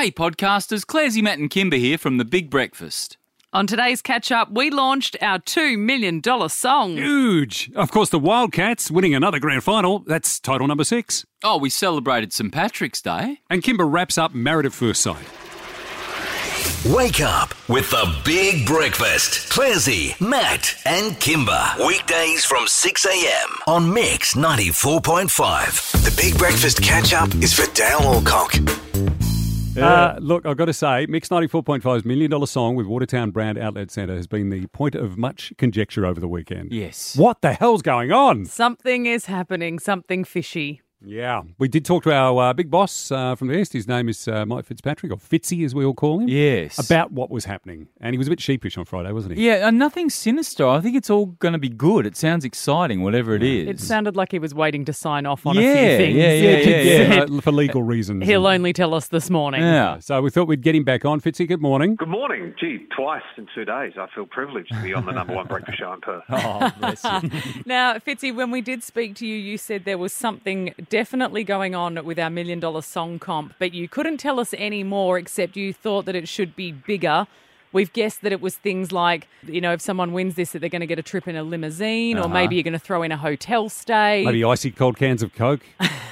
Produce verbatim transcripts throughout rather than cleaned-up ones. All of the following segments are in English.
Hey podcasters, Clarsey, Matt and Kimber here from The Big Breakfast. On today's catch-up, we launched our two million dollars song. Huge. Of course, the Wildcats winning another grand final. That's title number six. Oh, we celebrated Saint Patrick's Day. And Kimber wraps up Married at First Sight. Wake up with The Big Breakfast. Clarsey, Matt and Kimber. Weekdays from six a.m. on Mix ninety-four point five. The Big Breakfast catch-up is for Dale Alcock. Uh, look, I've got to say, Mix ninety-four point five's Million Dollar Song with Watertown Brand Outlet Centre has been the point of much conjecture over the weekend. Yes. What the hell's going on? Something is happening, something fishy. Yeah. We did talk to our uh, big boss uh, from the East. His name is uh, Mike Fitzpatrick, or Fitzy as we all call him. Yes. About what was happening. And he was a bit sheepish on Friday, wasn't he? Yeah, and nothing sinister. I think it's all going to be good. It sounds exciting, whatever it is. It sounded like he was waiting to sign off on Yeah, a few things. yeah, yeah, yeah, Yeah, Said uh, for legal reasons. He'll only tell us this morning. Yeah. So we thought we'd get him back on. Fitzy, good morning. Good morning. Gee, twice in two days. I feel privileged to be on the number one breakfast show in Perth. Oh, bless you. Now, Fitzy, when we did speak to you, you said there was something definitely going on with our Million Dollar Song comp, but you couldn't tell us any more except you thought that it should be bigger. We've guessed that it was things like, you know, if someone wins this, that they're going to get a trip in a limousine, Uh-huh. or maybe you're going to throw in a hotel stay. Maybe icy cold cans of Coke.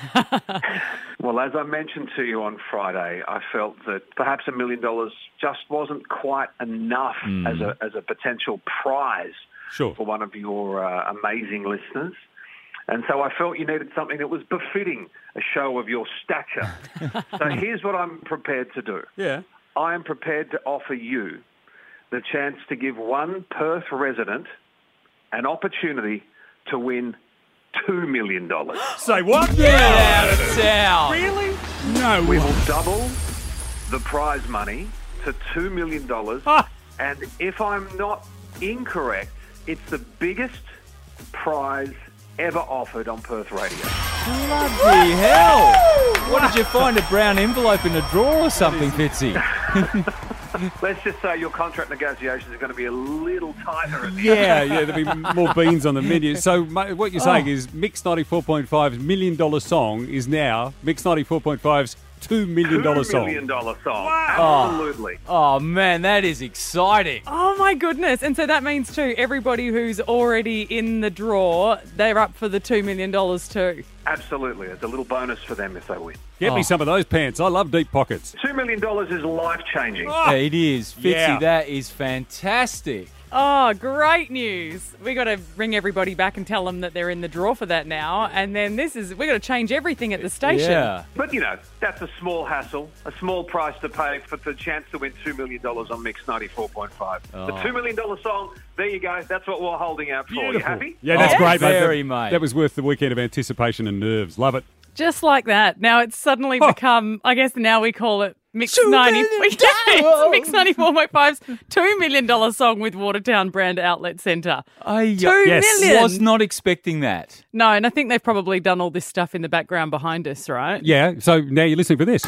Well, as I mentioned to you on Friday, I felt that perhaps a million dollars just wasn't quite enough as a as a potential prize Sure. for one of your uh, amazing listeners. And so I felt you needed something that was befitting a show of your stature. So here's what I'm prepared to do. Yeah. I am prepared to offer you the chance to give one Perth resident an opportunity to win two million dollars. Say what? Get out of town. Really? No. We will double the prize money to two million dollars. Ah. And if I'm not incorrect, it's the biggest prize ever offered on Perth Radio. Bloody hell. What did you find, a brown envelope in a drawer or something, Fitzy? Let's just say your contract negotiations are going to be a little tighter at the Yeah, yeah, there'll be more beans on the menu. So mate, what you're saying Oh. is Mix ninety-four point five's Million Dollar Song is now Mix ninety-four point five's two million dollars Two song. million dollar song. Wow. Absolutely. Oh, man, that is exciting. Oh, my goodness. And so that means, too, everybody who's already in the draw, they're up for the two million dollars too. Absolutely. It's a little bonus for them if they win. Get me Oh. some of those pants. I love deep pockets. two million dollars is life-changing. Yeah, it is. Fitzy, Yeah. that is fantastic. Oh, great news. We got to ring everybody back and tell them that they're in the draw for that now. And then this is, we got to change everything at the station. Yeah. But, you know, that's a small hassle, a small price to pay for the chance to win two million dollars on Mix ninety-four point five. The Oh. two million dollars song, there you go. That's what we're holding out for. You Beautiful. happy? Yeah, that's Oh, great, mate. very, that, mate. That was worth the weekend of anticipation and nerves. Love it. Just like that. Now it's suddenly Oh. become, I guess now we call it Mix Two ninety. million Yes, dollars. Mix ninety-four point five's two million dollars song with Watertown Brand Outlet Centre. I Two Yes. million. was not expecting that. No, and I think they've probably done all this stuff in the background behind us, right? Yeah, so now you're listening for this.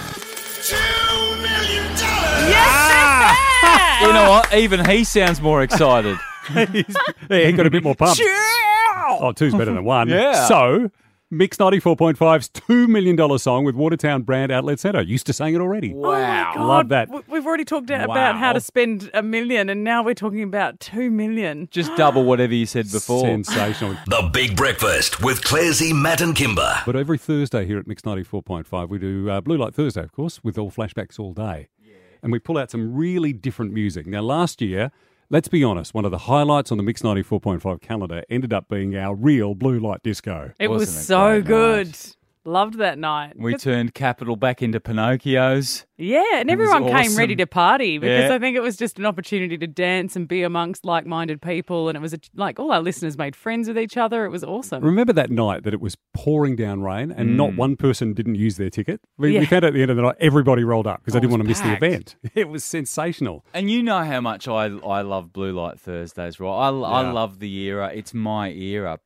You know what? Even he sounds more excited. He's- yeah, he got a bit more pumped. Oh, two's better than one. Yeah. So, Mix ninety-four point five's two million dollars song with Watertown Brand Outlet Centre. Used to saying it already. Oh my God. Love that. W- We've already talked about Wow. how to spend a million, and now we're talking about two million. Just double whatever you said before. Sensational. The Big Breakfast with Clarsey, Matt and Kimber. But every Thursday here at Mix ninety-four point five, we do uh, Blue Light Thursday, of course, with all flashbacks all day. And we pull out some really different music. Now, last year, let's be honest, one of the highlights on the Mix ninety-four point five calendar ended up being our real Blue Light Disco. It was Wasn't it so great good. night? Loved that night. We turned Capital back into Pinocchios. Yeah, and It was everyone came awesome. ready to party because Yeah. I think it was just an opportunity to dance and be amongst like-minded people, and it was a, like all our listeners made friends with each other. It was awesome. Remember that night that it was pouring down rain and not one person didn't use their ticket? We, Yeah. we found out at the end of the night everybody rolled up because they Oh, didn't it want to was miss the packed. event. It was sensational. And you know how much I I love Blue Light Thursdays, right? I, I Yeah. love the era. It's my era. But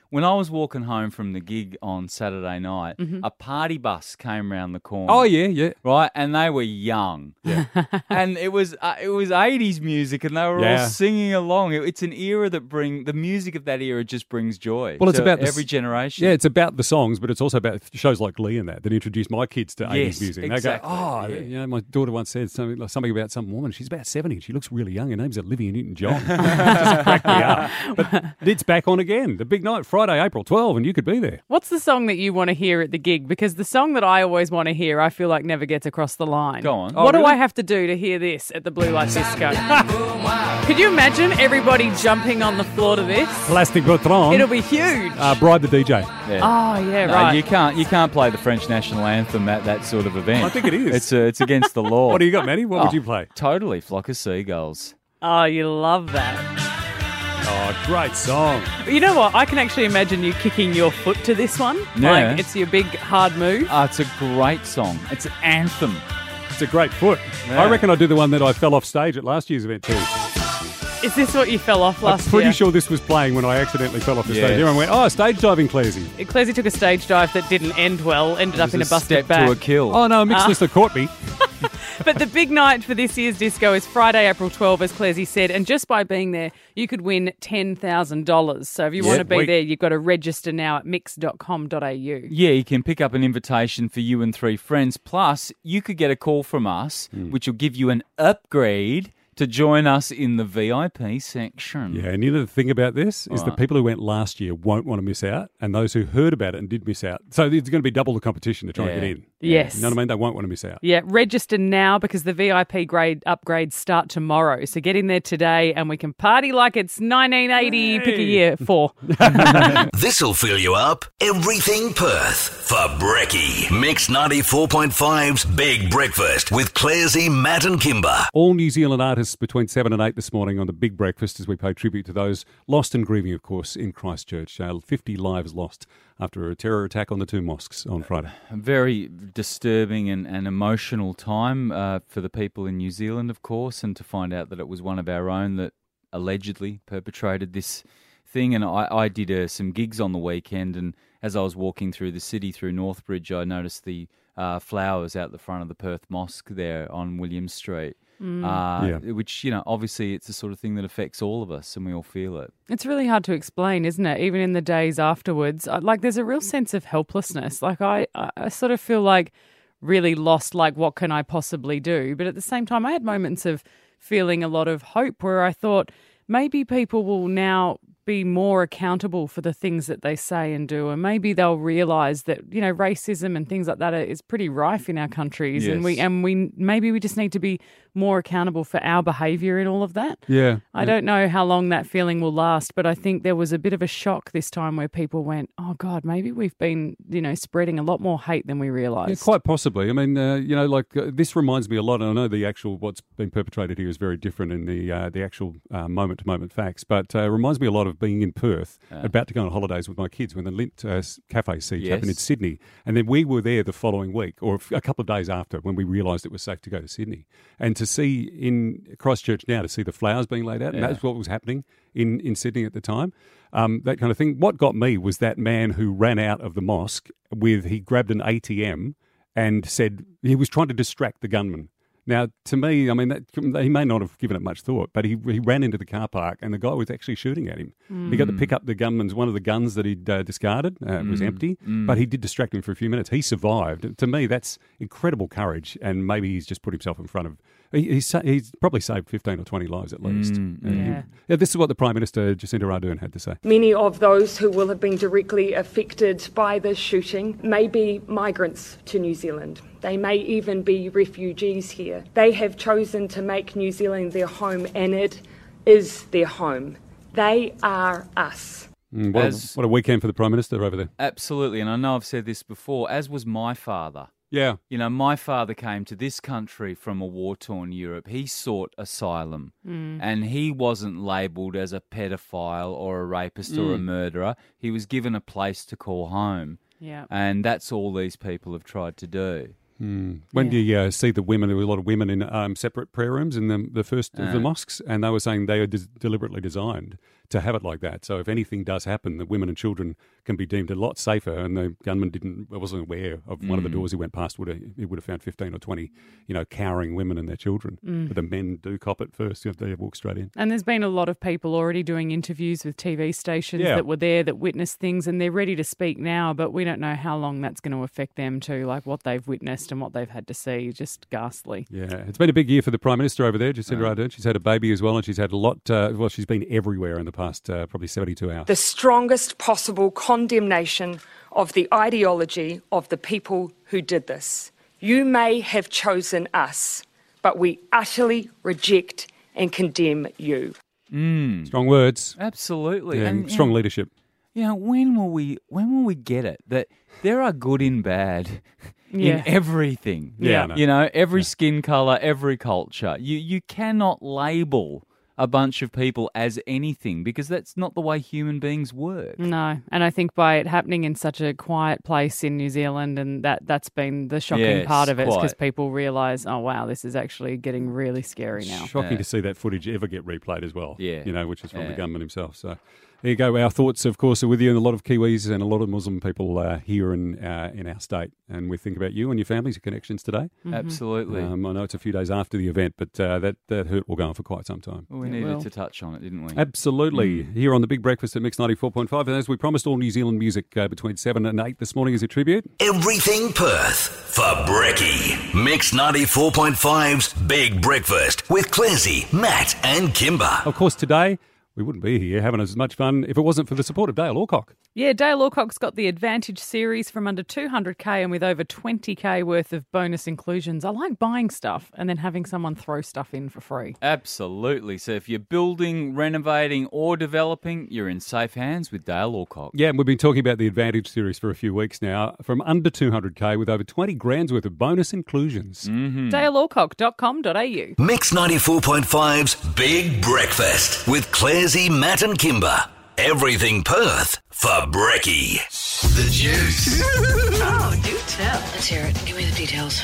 when I was walking home from the gig on Saturday night, Mm-hmm. a party bus came round the corner. Oh, yeah, yeah. Right, and they were young, yeah. and it was uh, it was eighties music, and they were Yeah. all singing along. It, it's an era that bring the music of that era just brings joy. Well, it's to about the every s- generation. Yeah, it's about the songs, but it's also about shows like Glee and that that introduced my kids to eighties Yes, music. And exactly, They go, oh, yeah. you know, my daughter once said something, like something about some woman. She's about seventy. She looks really young. Her name's Olivia Newton-John. Just cracked me up. But it's back on again. The big night, Friday, April twelfth, and you could be there. What's the song that you want to hear at the gig? Because the song that I always want to hear, I feel like never gets across the line. Go on. What Oh, do really? I have to do to hear this at the Blue Light Disco? Could you imagine everybody jumping on the floor to this? Plastic Patron. It'll be huge. Uh, Bribe the D J. Yeah. oh, yeah, No, right. you can't you can't play the French national anthem at that sort of event. I think it is. It's uh, it's against the law. What do you got, Matty? What Oh, would you play? Totally, Flock of Seagulls. Oh, you love that. Oh, great song. You know what? I can actually imagine you kicking your foot to this one. Yeah. Like, it's your big, hard move. Oh, it's a great song. It's an anthem. It's a great foot. Yeah. I reckon I'd do the one that I fell off stage at last year's event too. Is this what you fell off I'm last pretty year? sure this was playing when I accidentally fell off the Yes. stage. Everyone went, oh, stage diving, Clazy. Clesy took a stage dive that didn't end well, ended up It in a was a busted step back. to a kill. Oh, no, a mixed listener caught me. But the big night for this year's disco is Friday, April twelfth, as Clesy said. And just by being there, you could win ten thousand dollars. So if you Yeah, want to be wait. there, you've got to register now at mix dot com dot a u. Yeah, you can pick up an invitation for you and three friends. Plus, you could get a call from us, Hmm. which will give you an upgrade to join us in the V I P section. Yeah, and you know the thing about this is the Right. people who went last year won't want to miss out, and those who heard about it and did miss out. So it's going to be double the competition to try and Yeah. get in. Yes. You know what I mean? They won't want to miss out. Yeah, register now because the V I P grade upgrades start tomorrow. So get in there today and we can party like it's nineteen eighty. Pick a year, four. This'll fill you up. Everything Perth for Brekkie. Mix ninety-four point five's Big Breakfast with Clarsey, Matt and Kimber. All New Zealand artists between seven and eight this morning on the Big Breakfast as we pay tribute to those lost and grieving, of course, in Christchurch. Uh, fifty lives lost after a terror attack on the two mosques on Friday. A very disturbing and, and emotional time uh, for the people in New Zealand, of course, and to find out that it was one of our own that allegedly perpetrated this thing. And I, I did uh, some gigs on the weekend, and as I was walking through the city, through Northbridge, I noticed the uh, flowers out the front of the Perth Mosque there on William Street. Uh, Yeah. Which, you know, obviously it's the sort of thing that affects all of us and we all feel it. It's really hard to explain, isn't it? Even in the days afterwards, I- like there's a real sense of helplessness. Like I, I I sort of feel like really lost, like what can I possibly do? But at the same time, I had moments of feeling a lot of hope where I thought maybe people will now be more accountable for the things that they say and do, and maybe they'll realise that, you know, racism and things like that are, is pretty rife in our countries, and we Yes. and we maybe we just need to be more accountable for our behaviour in all of that. Yeah. I don't know how long that feeling will last, but I think there was a bit of a shock this time where people went, oh, God, maybe we've been, you know, spreading a lot more hate than we realised. Yeah, quite possibly. I mean, uh, you know, like uh, this reminds me a lot. And I know the actual what's been perpetrated here is very different in the uh, the actual moment to moment facts, but uh, it reminds me a lot of being in Perth, about to go on holidays with my kids when the Lint uh, Cafe siege happened in Yes. Sydney, and then we were there the following week or a couple of days after when we realised it was safe to go to Sydney, and to see in Christchurch now to see the flowers being laid out, and Yeah. that's what was happening in in Sydney at the time. Um, that kind of thing. What got me was that man who ran out of the mosque with, he grabbed an A T M and said he was trying to distract the gunman. Now, to me, I mean, that, he may not have given it much thought, but he he ran into the car park and the guy was actually shooting at him. He got to pick up the gunman's, one of the guns that he'd uh, discarded. Uh, It was empty, but he did distract him for a few minutes. He survived. To me, that's incredible courage, and maybe he's just put himself in front of... He, he's, sa- he's probably saved fifteen or twenty lives at least. And he- Yeah. yeah, this is what the Prime Minister, Jacinda Ardern, had to say. Many of those who will have been directly affected by this shooting may be migrants to New Zealand. They may even be refugees here. They have chosen to make New Zealand their home, and it is their home. They are us. Mm, what, As- a, what a weekend for the Prime Minister over there. Absolutely. And I know I've said this before, as was my father. Yeah. You know, my father came to this country from a war-torn Europe. He sought asylum, and he wasn't labelled as a pedophile or a rapist or a murderer. He was given a place to call home, Yeah. and that's all these people have tried to do. When do you uh, see the women? There were a lot of women in um, separate prayer rooms in the, the first of the mosques, and they were saying they are des- deliberately designed to have it like that. So if anything does happen, the women and children can be deemed a lot safer. And the gunman didn't, wasn't aware of one of the doors he went past. Would have, he would have found fifteen or twenty, you know, cowering women and their children. Mm. But the men do cop it first. You have to walk straight in. And there's been a lot of people already doing interviews with T V stations Yeah. that were there that witnessed things, and they're ready to speak now, but we don't know how long that's going to affect them too, like what they've witnessed and what they've had to see. Just ghastly. Yeah, it's been a big year for the Prime Minister over there, Jacinda Ardern. She's had a baby as well, and she's had a lot, uh, well, she's been everywhere in the past uh, probably seventy-two hours. The strongest possible condemnation of the ideology of the people who did this. You may have chosen us, but we utterly reject and condemn you. Mm. Strong words. Absolutely. Yeah, and, strong you know, leadership. You know, when will we when will we get it that there are good and bad Yeah. in everything? Yeah, I know. You know, every skin colour, every culture. You you cannot label a bunch of people as anything because that's not the way human beings work. No, and I think by it happening in such a quiet place in New Zealand, and that, that's been the shocking Yes, part of it, because quite. people realise, oh, wow, this is actually getting really scary now. Shocking Yeah. to see that footage ever get replayed as well. Yeah. You know, which is from the Yeah. gunman himself. So there you go. Our thoughts, of course, are with you, and a lot of Kiwis and a lot of Muslim people uh, here in uh, in our state. And we think about you and your families, your connections today. Absolutely. Um, I know it's a few days after the event, but uh, that, that hurt will go on for quite some time. Well, we It needed will. to touch on it, didn't we? Absolutely. Here on the Big Breakfast at Mix ninety-four point five. And as we promised, all New Zealand music uh, between seven and eight this morning is a tribute. Everything Perth for Brekkie. Mix ninety-four point five's Big Breakfast with Clancy, Matt and Kimber. Of course, today we wouldn't be here having as much fun if it wasn't for the support of Dale Alcock. Yeah, Dale Alcock's got the Advantage series from under two hundred K and with over twenty K worth of bonus inclusions. I like buying stuff and then having someone throw stuff in for free. Absolutely. So if you're building, renovating or developing, you're in safe hands with Dale Alcock. Yeah, and we've been talking about the Advantage series for a few weeks now, from under two hundred K with over twenty grand's worth of bonus inclusions. Mm. dale alcock dot com dot a u. Mix ninety-four point five's Big Breakfast with Clarsey, Matt and Kimber. Everything Perth for Brekkie. The Juice. Oh, do tell. Let's hear it. Give me the details.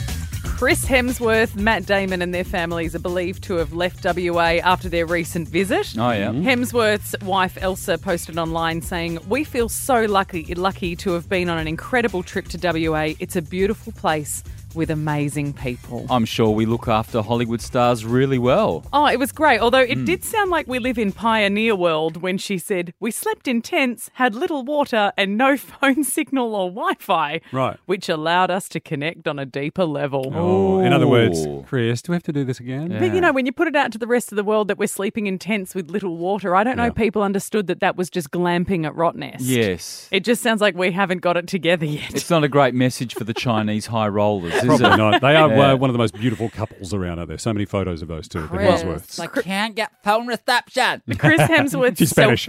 Chris Hemsworth, Matt Damon and their families are believed to have left W A after their recent visit. Oh, yeah. Hemsworth's wife Elsa posted online saying, "We feel so lucky, lucky to have been on an incredible trip to W A. It's a beautiful place with amazing people." I'm sure we look after Hollywood stars really well. Oh, it was great. Although it did sound like we live in pioneer world when she said, "We slept in tents, had little water and no phone signal or Wi-Fi." Right. Which allowed us to connect on a deeper level. Oh, in other words, Ooh. Chris, do we have to do this again? But, you know, when you put it out to the rest of the world that we're sleeping in tents with little water, I don't know Yeah. if people understood that that was just glamping at Rottnest. Yes. It just sounds like we haven't got it together yet. It's not a great message for the Chinese high rollers, is Probably it? not. They are Yeah. uh, one of the most beautiful couples around out there. So many photos of those two, the Chris. Hemsworths. I can't get phone reception. Chris Hemsworth's She's Spanish.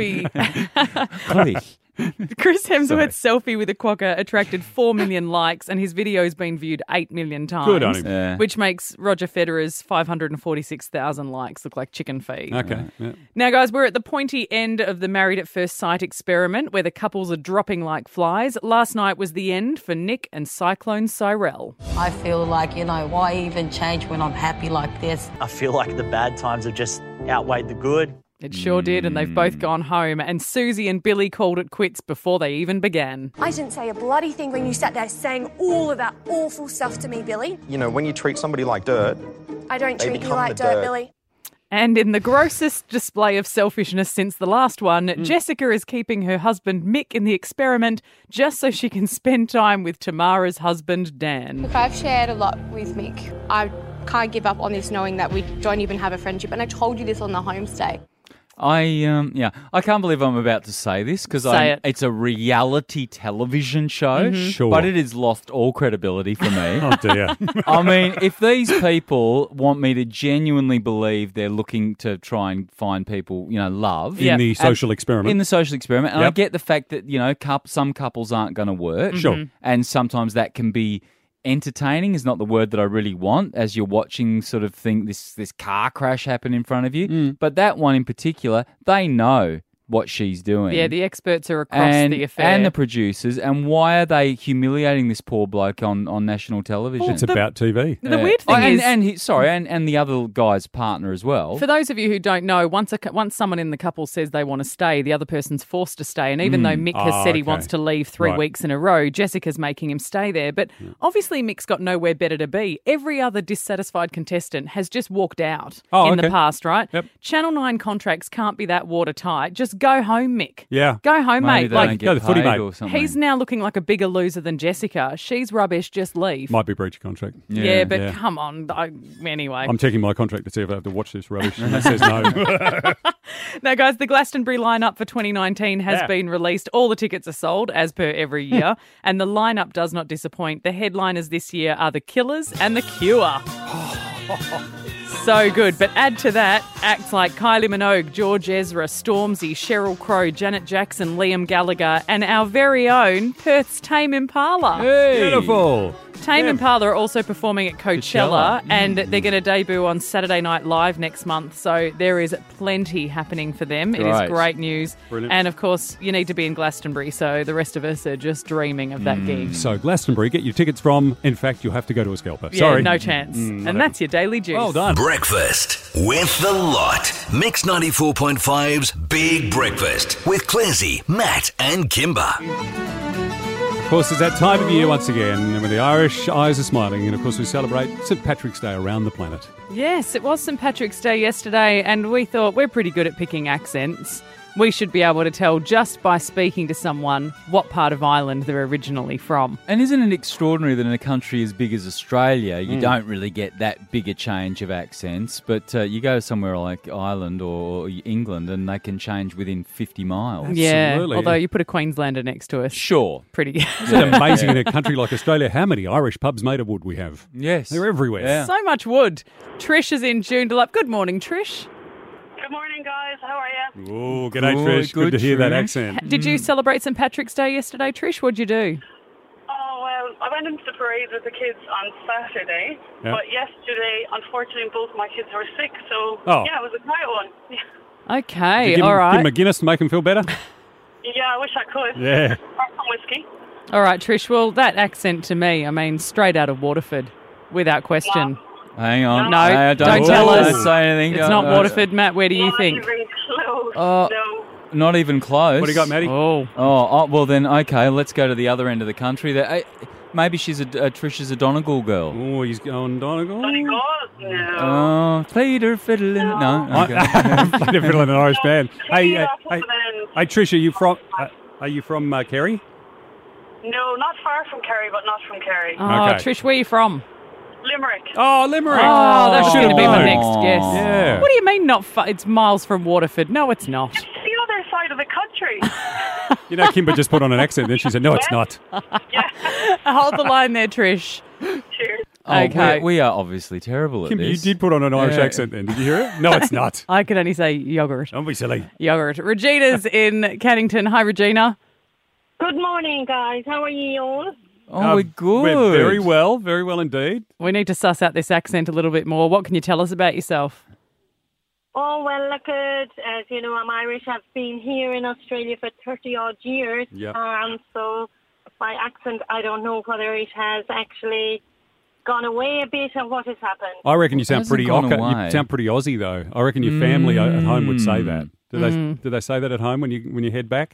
selfie. Chris Hemsworth's selfie with a quokka attracted four million likes and his video's been viewed eight million times. Good on him. Yeah. Which makes Roger Federer's five hundred forty-six thousand likes look like chicken feed. Okay. Yeah. Now, guys, we're at the pointy end of the Married at First Sight experiment where the couples are dropping like flies. Last night was the end for Nick and Cyclone Cyrell. I feel like, you know, why even change when I'm happy like this? I feel like the bad times have just outweighed the good. It sure did, and they've both gone home. And Susie and Billy called it quits before they even began. I didn't say a bloody thing when you sat there saying all of that awful stuff to me, Billy. You know, when you treat somebody like dirt, I don't They treat you become like the dirt, dirt. Billy. And in the grossest display of selfishness since the last one, Jessica is keeping her husband Mick in the experiment just so she can spend time with Tamara's husband Dan. Look, I've shared a lot with Mick. I can't give up on this knowing that we don't even have a friendship. And I told you this on the homestay. I um yeah, I can't believe I'm about to say this because Say it. it's a reality television show, Sure. but it has lost all credibility for me. Oh, dear. I mean, if these people want me to genuinely believe they're looking to try and find people, you know, love In Yeah. the social experiment. in the social experiment, and I Yep. get the fact that you know, coup- some couples aren't going to work, Sure. and sometimes that can be entertaining is not the word that I really want as you're watching sort of thing this this car crash happen in front of you. But that one in particular, they know what she's doing. Yeah, the experts are across and, the affair. and the producers. And why are they humiliating this poor bloke on, on national television? It's about T V. The weird thing oh, and, is, and he, sorry, and, and the other guy's partner as well. For those of you who don't know, once a, once someone in the couple says they want to stay, the other person's forced to stay. And even Mm. though Mick has Oh, said he okay. wants to leave three Right. weeks in a row, Jessica's making him stay there. But obviously Mick's got nowhere better to be. Every other dissatisfied contestant has just walked out Oh, in okay. the past, right? Yep. Channel nine contracts can't be that watertight. Just go home, Mick. Yeah. Go home, Maybe mate. they Like, don't get go the footy, paid mate. or something. he's now looking like a bigger loser than Jessica. She's rubbish. Just leave. Might be breach of contract. yeah, but yeah. come on. I, anyway. I'm checking my contract to see if I have to watch this rubbish. And it says no. Now, guys, the Glastonbury lineup for twenty nineteen has Yeah. been released. All the tickets are sold, as per every year, and the lineup does not disappoint. The headliners this year are The Killers and The Cure. So good, but add to that acts like Kylie Minogue, George Ezra, Stormzy, Sheryl Crow, Janet Jackson, Liam Gallagher, and our very own Perth's Tame Impala. Beautiful. Tame Yeah. Impala are also performing at Coachella, Coachella. and they're going to debut on Saturday Night Live next month. So there is plenty happening for them. It is Great. great news. Brilliant. And of course, you need to be in Glastonbury. So the rest of us are just dreaming of that gig. So Glastonbury, get your tickets from. In fact, you'll have to go to a scalper. Yeah, Sorry. no chance. and that's your daily juice. Well done. Breakfast with the lot. Mix ninety-four point five's Big Breakfast with Clarsey, Matt and Kimber. Of course, it's that time of year once again when the Irish eyes are smiling, and of course we celebrate Saint Patrick's Day around the planet. Yes, it was Saint Patrick's Day yesterday, and we thought we're pretty good at picking accents. We should be able to tell just by speaking to someone what part of Ireland they're originally from. And isn't it extraordinary that in a country as big as Australia, you Mm. don't really get that big a change of accents, but uh, you go somewhere like Ireland or England and they can change within fifty miles. Yeah, Absolutely. although you put a Queenslander next to us. Sure. Pretty Isn't it amazing in a country like Australia how many Irish pubs made of wood we have? Yes. They're everywhere. Yeah. So much wood. Trish is in Joondalup. Good morning, Trish. Good morning, guys. How are you? Oh, g'day, Good, Trish. Good, good, to hear that Trish. accent. Did you celebrate Saint Patrick's Day yesterday, Trish? What'd you do? Oh, well, I went into the parade with the kids on Saturday, Yeah. but yesterday, unfortunately, both my kids were sick, so Oh. yeah, it was a quiet one. Yeah, Okay, Did you give, all him, right. give him a Guinness to make him feel better? yeah I wish I could. Yeah. Or some whiskey. All right, Trish. Well, that accent to me, I mean, straight out of Waterford, without question. Hang on. No, Hang on, don't don't, tell us. Don't say anything. It's Don't- not uh, Waterford, Matt. Where do you Not think? even close. Uh, no. Not even close. What do you got, Maddie? Oh, Oh, oh, well then, okay, let's go to the other end of the country. There, eh, maybe she's a, uh, Trisha's a Donegal girl. Oh, he's going Donegal. Donegal? No. Oh, played her fiddle in. No, okay. Played a fiddle in an Irish band. Hey, Yeah, uh, put hey, it in. hey, Trish, are you from? Uh, are you from uh, Kerry? No, not far from Kerry, but not from Kerry. oh Okay. Trish, where are you from? Limerick. Oh, Limerick. Oh, that was should going to be my known. next guess. Yeah. What do you mean not far? It's miles from Waterford. No, it's not. It's the other side of the country. You know, Kimber just put on an accent, then she said, "No, it's not." Hold the line there, Trish. Cheers. Oh, Okay. we, we are obviously terrible at Kimber, you this. did put on an Irish Yeah. accent then. Did you hear it? No, it's not. I can only say yogurt. Don't be silly. Yogurt. Regina's in Cannington. Hi, Regina. Good morning, guys. How are you all? Oh, Uh, we're good. We're very well, very well indeed. We need to suss out this accent a little bit more. What can you tell us about yourself? Oh, well, look at, as you know, I'm Irish. I've been here in Australia for thirty odd years. Yep. Um, so my accent, I don't know whether it has actually gone away a bit and what has happened. I reckon you sound Hasn't pretty gone Ocker- away. you sound pretty Aussie though. I reckon your family o- at home would say that. Do they Mm. do they say that at home when you when you head back?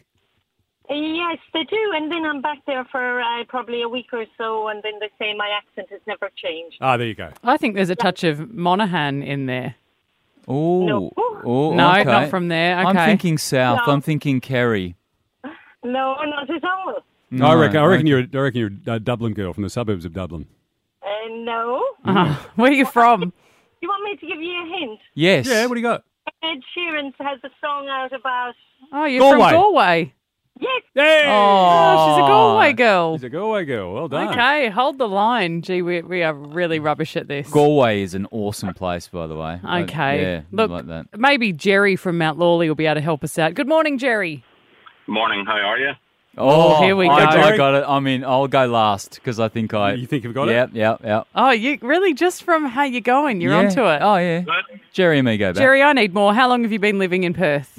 Yes, they do. And then I'm back there for uh, probably a week or so, and then they say my accent has never changed. Ah, there you go. I think there's a touch of Monaghan in there. Oh, No. oh, No, okay. not from there. Okay. I'm thinking south. No. I'm thinking Kerry. No, not at all. I reckon I reckon okay. you're I reckon you're a Dublin girl from the suburbs of Dublin. Uh, no. Uh, where are you from? You want me to give you a hint? Yes. Yeah, what do you got? Ed Sheeran has a song out about... Oh, you're Galway. from Galway. Yes. Hey! Oh, she's a Galway girl. She's a Galway girl. Well done. Okay, hold the line. Gee, we, we are really rubbish at this. Galway is an awesome place, by the way. I- Okay. yeah, Look, like that. maybe Jerry from Mount Lawley will be able to help us out. Good morning, Jerry. Morning, how are you? Oh, here we I, go. I got it. I mean, I'll go last because I think I. You think you've got yep, it? Yep, yep, Oh, you really just from how you're going, you're yeah. onto it. Oh, yeah. Jerry and me go back. Jerry, I need more. How long have you been living in Perth?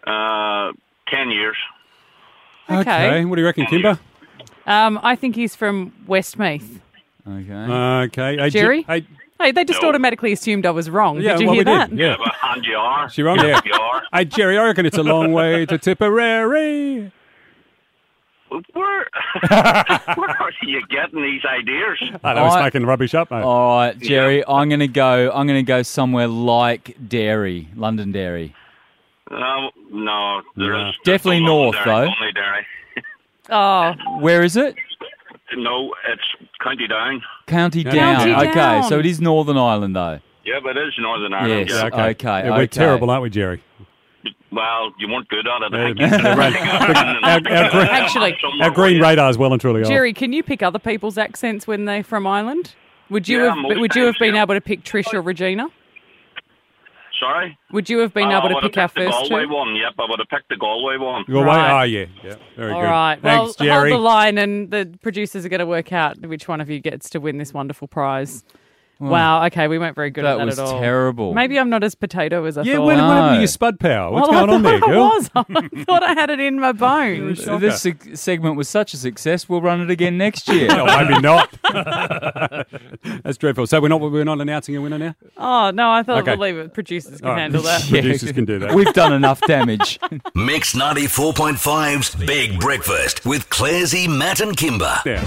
Uh, ten years. Okay. What do you reckon, Kimber? Um, I think he's from Westmeath. Okay. Okay. Hey, Jerry? Hey, Hey, they just No. automatically assumed I was wrong. Yeah, Did you well, hear we that? did, yeah. But, and you are. she wrong? Yeah. You are. Hey, Jerry, I reckon it's a long way to Tipperary. Where, where are you getting these ideas? I was I- making rubbish up, mate. All right, Jerry. I'm going to go. I'm going to go somewhere like Derry, London Derry. Uh, no, there's Definitely there's north, Derry, though. Only Derry. Oh, Where is it? No, it's County Down. County County Down. Down. Okay, so it is Northern Ireland, though. Yeah, but it is Northern Ireland. Yes. Yeah. Okay. Yeah, we're okay. terrible, aren't we, Jerry? Well, you weren't good at it. Yeah, I think. our, our, green- Actually, our green radar's well and truly off. Jerry, can you pick other people's accents when they're from Ireland? Would you Yeah, have most Would you have times, been yeah. able to pick Trish or Regina? Sorry? Would you have been Oh, able I to would pick have our picked the first Galway two? one. Yep, I would have picked the Galway one. Your way? Right. Oh, yeah. Yeah, very All good. right. Thanks, well, Jerry. hold the line, and the producers are going to work out which one of you gets to win this wonderful prize. Wow. Okay, we weren't very good That at that was at all. terrible. Maybe I'm not as potato as I Yeah, thought. when, No. whenever you spud power. What's Well, going on I there, thought girl? I was. I thought I had it in my bones. Shocker. This seg- segment was such a success. We'll run it again next year. No, maybe not. That's dreadful. So we're not we're not announcing a winner now? Oh no, I thought Okay. we'll leave it. Producers can All right. handle that. Producers can do that. We've done enough damage. Mix ninety-four point five's Big Breakfast with Clarsey, Matt and Kimber. Yeah.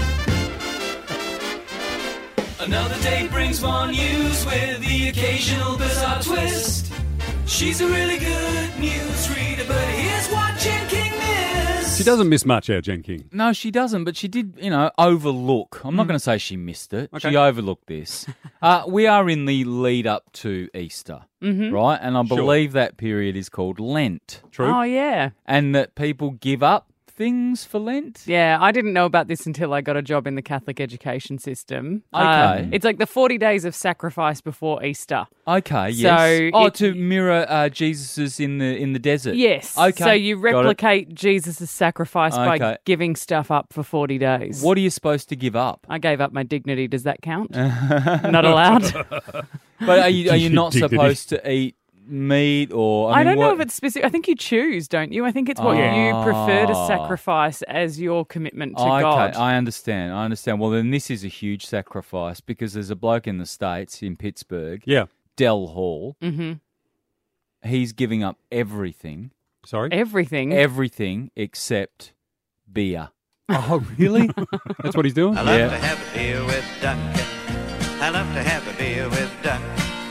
Another day brings more news with the occasional bizarre twist. She's a really good news reader, but here's what Jen King missed. She doesn't miss much, our Jen King. No, she doesn't, but she did, you know, overlook. I'm not going to say she missed it. Okay. She overlooked this. uh, we are in the lead up to Easter, Mhm. right? And I Sure. believe that period is called Lent. True. Oh yeah. And that people give up things for Lent. Yeah, I didn't know about this until I got a job in the Catholic education system. Okay. Uh, it's like the forty days of sacrifice before Easter. Okay, So yes. oh, it- to mirror uh, Jesus's in the in the desert. Yes. Okay. So you got it. replicate Jesus' sacrifice by Okay. giving stuff up for forty days. What are you supposed to give up? I gave up my dignity. Does that count? Not allowed. But are you are you not Dignity. supposed to eat meat or? I, I, mean, don't know what- if it's specific. I think you choose, don't you? I think it's what Oh. you prefer to sacrifice as your commitment to okay, God. I understand. I understand. Well, then this is a huge sacrifice because there's a bloke in the States, in Pittsburgh, Yeah. Del Hall. hmm He's giving up everything, Sorry? Everything. everything except beer. Oh, really? That's what he's doing? I love Yeah. to have a beer with Duncan. I love to have a beer with Duncan.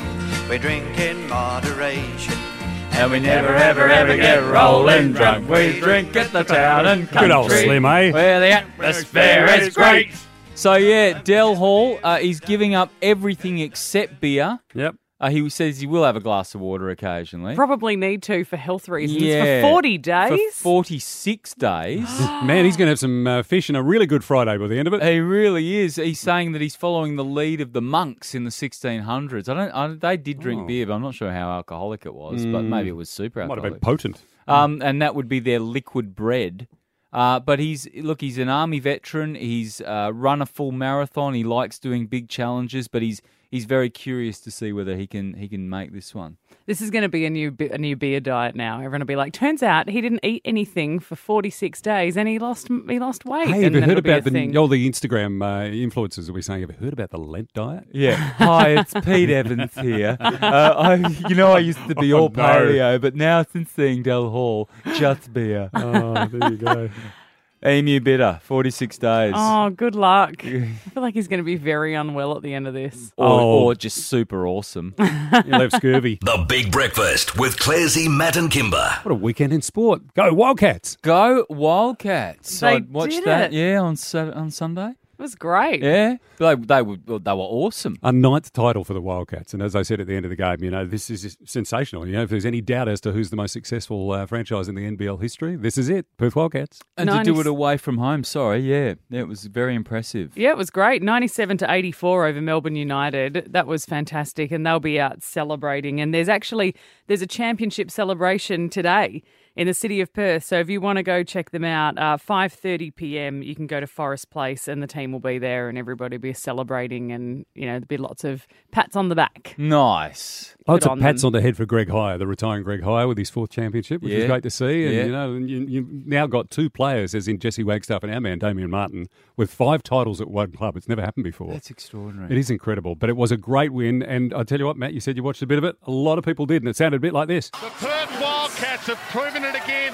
We drink in moderation. And we never, ever, ever get rolling drunk. We drink at the town and country. Good old Slim, eh? Where the atmosphere is great. So, yeah, Del Hall, uh, he's giving up everything except beer. Yep. Uh, he says he will have a glass of water occasionally. Probably need to for health reasons. Yeah. For forty days? For forty-six days. Man, he's going to have some uh, fish and a really good Friday by the end of it. He really is. He's saying that he's following the lead of the monks in the sixteen hundreds. I don't. I, they did drink Oh. beer, but I'm not sure how alcoholic it was. But Mm. maybe it was super Might alcoholic. have been potent. Um, and that would be their liquid bread. Uh, but he's look, he's an army veteran. He's uh, run a full marathon. He likes doing big challenges, but he's he's very curious to see whether he can he can make this one. This is going to be a new bi- a new beer diet now. Everyone will be like, turns out he didn't eat anything for forty-six days and he lost he lost weight. Hey, have and you then heard it'll be about a the, thing. all the Instagram uh, influencers that we're saying? Have you heard about the Lent diet? Yeah. Hi, it's Pete Evans here. Uh, I, you know, I used to be Oh, all no. paleo, but now since seeing Del Hall, just beer. Oh, there you go. Emu bitter, forty-six days. Oh, good luck. I feel like he's going to be very unwell at the end of this. Or, Oh. or just super awesome. You'll have scurvy. The Big Breakfast with Clarsey, Matt and Kimber. What a weekend in sport. Go Wildcats. Go Wildcats. They I watched did that, it. yeah, on Sat- on Sunday. It was great. Yeah, they they were they were awesome. A ninth title for the Wildcats. And as I said at the end of the game, you know, this is sensational. You know, if there's any doubt as to who's the most successful uh, franchise in the N B L history, this is it. Perth Wildcats. And to do ninety it away from home, sorry, yeah, yeah, it was very impressive. Yeah, it was great. ninety-seven to eighty-four over Melbourne United. That was fantastic, and they'll be out celebrating. And there's actually there's a championship celebration today in the city of Perth. So if you want to go check them out, uh, five thirty p.m. you can go to Forest Place and the team will be there and everybody will be celebrating and, you know, there'll be lots of pats on the back. Nice. Lots Good of on pats them. on the head for Greg Hire, the retiring Greg Hire with his fourth championship, which Yeah. is great to see. And, Yeah. you know, and you, you've now got two players, as in Jesse Wagstaff and our man, Damien Martin, with five titles at one club. It's never happened before. That's extraordinary. It is incredible, but it was a great win. And I tell you what, Matt, you said you watched a bit of it. A lot of people did, and it sounded a bit like this. The Perth Wildcats have proven it again.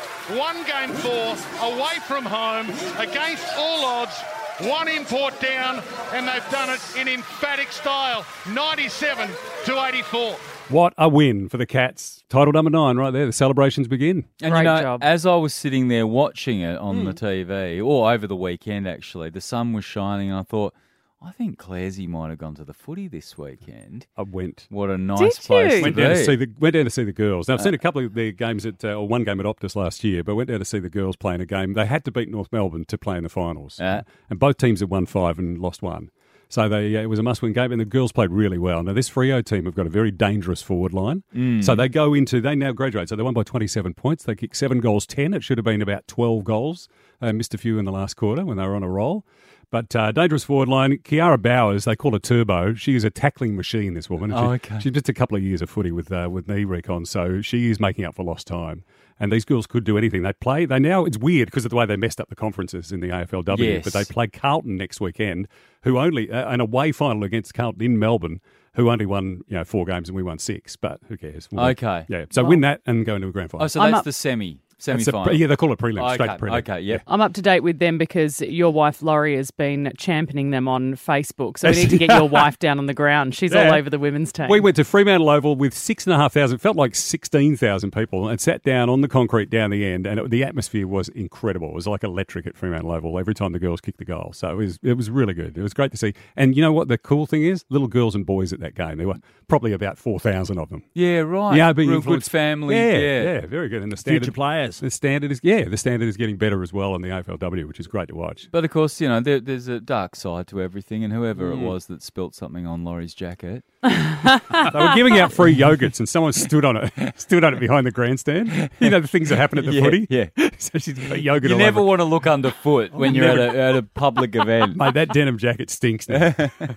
One game four, away from home, against all odds, one import down, and they've done it in emphatic style, ninety-seven to eighty-four. What a win for the Cats. Title number nine right there. The celebrations begin. And Great you know, job. as I was sitting there watching it on Hmm. the T V, or over the weekend actually, the sun was shining and I thought, I think Claresy might have gone to the footy this weekend. I went. What a nice Did place you? to Went be. down to see the went down to see the girls. Now I've Uh, seen a couple of their games at uh, or one game at Optus last year, but went down to see the girls playing a game. They had to beat North Melbourne to play in the finals, Uh. and both teams had won five and lost one. So they uh, it was a must-win game, and the girls played really well. Now this Freo team have got a very dangerous forward line, Mm. so they go into they now graduate. So they won by twenty-seven points. They kicked seven goals, ten. It should have been about twelve goals. They missed a few in the last quarter when they were on a roll. But uh, dangerous forward line. Kiara Bowers, they call her Turbo. She is a tackling machine, this woman. She, Oh, okay. She's just a couple of years of footy with uh, with knee recon, so she is making up for lost time. And these girls could do anything. They play. They now it's weird because of the way they messed up the conferences in the A F L W. Yes. But they play Carlton next weekend, who only uh, an away final against Carlton in Melbourne, who only won you know four games and we won six. But who cares? We'll- Okay. Yeah. So Well- win that and go into a grand final. Oh, so I'm that's up- the semi, That's semi-final. a- yeah, they call it prelim. Straight okay, to prelim. okay, yep. I'm up to date with them because your wife Laurie has been championing them on Facebook. So we need to get your wife down on the ground. She's all Yeah. over the women's team. We went to Fremantle Oval with six and a half thousand, felt like sixteen thousand people, and sat down on the concrete down the end, and it, the atmosphere was incredible. It was like electric at Fremantle Oval every time the girls kicked the goal. So it was it was really good. It was great to see. And you know what the cool thing is? Little girls and boys at that game. There were probably about four thousand of them. Yeah, right. Yeah, being Real good influenced- family. Yeah, Yeah, yeah, very good. And the standard, Future players. The standard is yeah, the standard is getting better as well in the A F L W, which is great to watch. But of course, you know, there, there's a dark side to everything, and whoever it Mm. was that spilt something on Laurie's jacket. They were giving out free yogurts, and someone stood on it, stood on it behind the grandstand. You know the things that happen at the Yeah, footy. yeah. So she's got yogurt. You all never over. want to look underfoot when you're at a, at a public event. Mate, that denim jacket stinks now.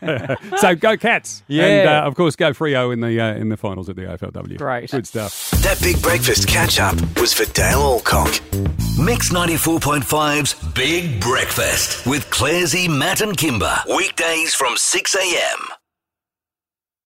So go Cats. Yeah. And, uh, of course, go Freo in the uh, in the finals at the A F L W. Great. Good stuff. That Big Breakfast catch-up was for Dale Alcock. Mix ninety-four point five's Big Breakfast with Claresy, Matt and Kimber. Weekdays from six a.m.